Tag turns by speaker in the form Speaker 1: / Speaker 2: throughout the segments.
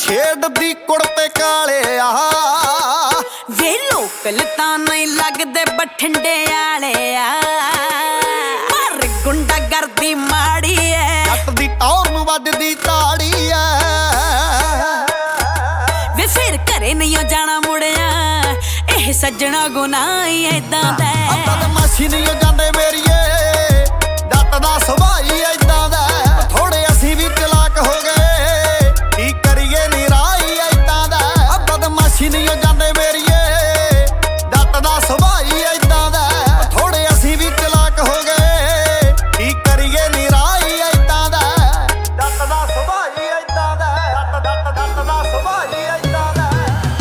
Speaker 1: ਖੇਡਦੀ ਕੁੜਤੇ ਕਾਲੇ ਆ
Speaker 2: ਵੇ ਲੋਕਲ ਤਾਂ ਨਹੀਂ ਲੱਗਦੇ ਬਠਿੰਡੇ ਵਾਲੇ ਆ ਪਰ ਗੁੰਡਾ ਕਰਦੀ ਮਾੜੀ ਐ
Speaker 1: ਜੱਟ ਦੀ ਟੌਰ ਨੂੰ ਵੱਜਦੀ ਤਾੜੀ ਐ
Speaker 2: ਵੇ ਫਿਰ ਘਰੇ ਨਹੀਂ ਜਾਣਾ ਮੁੜਿਆ ਇਹ ਸੱਜਣਾ ਗੁਨਾਹ ਹੀ ਏਦਾਂ ਦਾ
Speaker 1: ਬਦਮਾਸ਼ੀ ਨਹੀਂ ਜਾਂਦੇ ਮੇਰੀਏ ਜੱਟ ਦਾ ਸੁਭਾਅ ਹੀ ਏਦਾਂ ਦਾ ਥੋੜੇ ਅਸੀਂ ਵੀ ਚਲਾਕ ਹੋ ਗਏ ਕੀ ਕਰੀਏ ਨਿਰਾਈ ਏਦਾਂ ਦਾ ਬਦਮਾਸ਼ੀ ਨਹੀਂ ਜਾਂਦੇ ਮੇਰੀਏ ਜੱਟ ਦਾ ਸੁਭਾਅ ਹੀ ਏਦਾਂ ਦਾ ਥੋੜੇ ਅਸੀਂ ਵੀ ਚਲਾਕ ਹੋ ਗਏ ਕੀ ਕਰੀਏ ਨਿਰਾਈ ਏਦਾਂ ਦਾ ਜੱਟ ਦਾ ਸੁਭਾਅ ਹੀ ਏਦਾਂ ਦਾ ਜੱਟ ਦਾ ਸੁਭਾਅ ਹੀ ਏਦਾਂ ਦਾ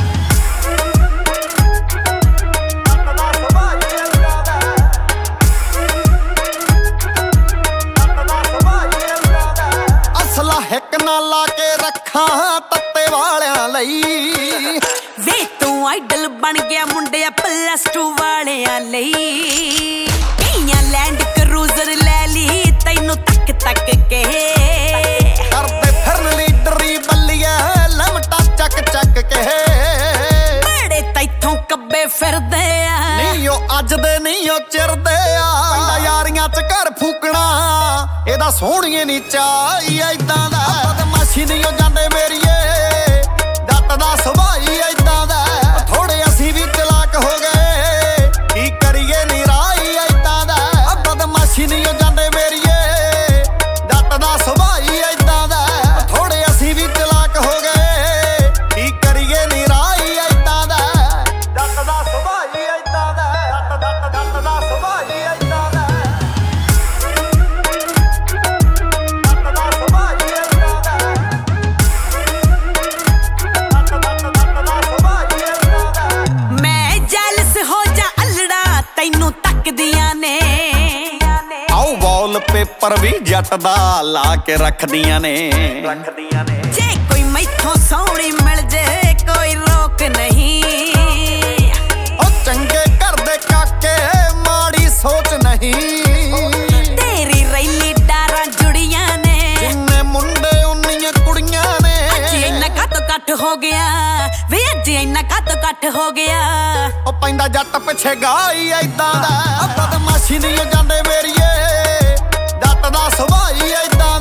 Speaker 1: ਹਿੱਕ ਨਾ ਲਾ ਕੇ ਰੱਖਾਂ ਤੱਤੇ ਵਾਲਿਆਂ ਲਈ
Speaker 2: ਵੇ ਤੂੰ ਆਈਡਲ ਬਣ ਗਿਆ ਮੁੰਡਿਆ +2 ਵਾਲਿਆਂ ਲਈ ਕਈਆਂ ਲੈਂਡ ਕਰੂਜ਼ਰ ਲੈ ਲਈ ਤੈਨੂੰ ਤੱਕ ਤੱਕ ਕੇ
Speaker 1: ਕਰਦੇ ਫਿਰਨ ਲੀਡਰੀ ਬੱਲੀਏ ਲਮਟਾ ਚੱਕ ਚੱਕ ਕੇ
Speaker 2: ਬੜੇ ਤੈਥੋਂ ਕੱਬੇ ਫਿਰਦੇ ਆ
Speaker 1: ਨਹੀਂ ਉਹ ਅੱਜ ਦੇ ਨਹੀਂ ਉਹ ਚਿਰਦੇ ਆ ਪੈਂਦਾ ਯਾਰੀਆਂ ਚ ਘਰ ਫੂਕਣਾ ਇਹਦਾ ਸੋਹਣੀਏ ਨੀ ਚਾਹੀ ਏਦਾਂ ਦਾ ਬਦਮਾਸ਼ੀ ਨਹੀਂ ਜਾਂਦੇ ਮੇਰੀਏ ਜੱਟ ਦਾ ਸੁਭਾਅ ਹੀ ਏਦਾਂ ਦਾ ਥੋੜੇ ਅਸੀਂ ਵੀ ਚਲਾਕ ਹੋ ਗਏ ਕੀ ਕਰੀਏ ਨਿਰਾਈ ਏਦਾਂ ਦਾ ਬਦਮਾਸ਼ੀ ਨਹੀਂ ਜਾਂਦੇ ਮੇਰੀਏ ਜੱਟ ਦਾ ਸੁਭਾਅ ਹੀ ਏਦਾਂ ਦਾ ਥੋੜੇ ਅਸੀਂ ਵੀ ਚਲਾਕ ਹੋ ਗਏ ਕੀ ਕਰੀਏ ਨਿਰਾਈ ਏਦਾਂ ਦਾ ਜੱਟ ਦਾ ਸੁਭਾਅ ਹੀ ਏਦਾਂ ਦਾ ਜੱਟ ਦਾ ਸੁਭਾਅ ਹੀ ਏਦਾਂ ਦਾ
Speaker 2: ਤੈਨੂੰ ਤੱਕਦੀਆਂ ਨੇ
Speaker 1: ਆਓ ਵਾਲਪੇਪਰ ਵੀ ਜੱਟ ਦਾ ਲਾ ਕੇ ਰੱਖਦੀਆਂ ਨੇ
Speaker 2: ਜੇ ਕੋਈ ਮੈਥੋਂ ਸੋਹਣੀ ਮਿਲ ਜੇ ਕੋਈ ਰੋਕ ਨਹੀਂ
Speaker 1: ਉਹ ਚੰਗੇ ਘਰ ਦੇ ਕਾਕੇ ਮਾੜੀ ਸੋਚ ਨਹੀਂ
Speaker 2: ਤੇਰੀ ਰੈਲੀ ਡਾਰਾਂ ਜੁੜੀਆਂ ਨੇ
Speaker 1: ਜਿੰਨੇ ਮੁੰਡੇ ਉਨੀਆਂ ਕੁੜੀਆਂ ਨੇ
Speaker 2: ਅੱਜ ਇੰਨਾ ਘੱਟ ਹੋ ਗਿਆ ਵੇ ਅੱਜ ਇੰਨਾ ਘੱਟ ਹੋ ਗਿਆ
Speaker 1: ਉਹ ਪੈਂਦਾ ਜੱਟ ਪਿੱਛੇ ਗਾਈ ਏਦਾਂ ਦਾ ਬਦਮਾਸ਼ੀ ਨਹੀਂ ਜਾਂਦੇ ਮੇਰੀਏ ਜੱਟ ਦਾ ਸੁਭਾਅ ਹੀ ਏਦਾਂ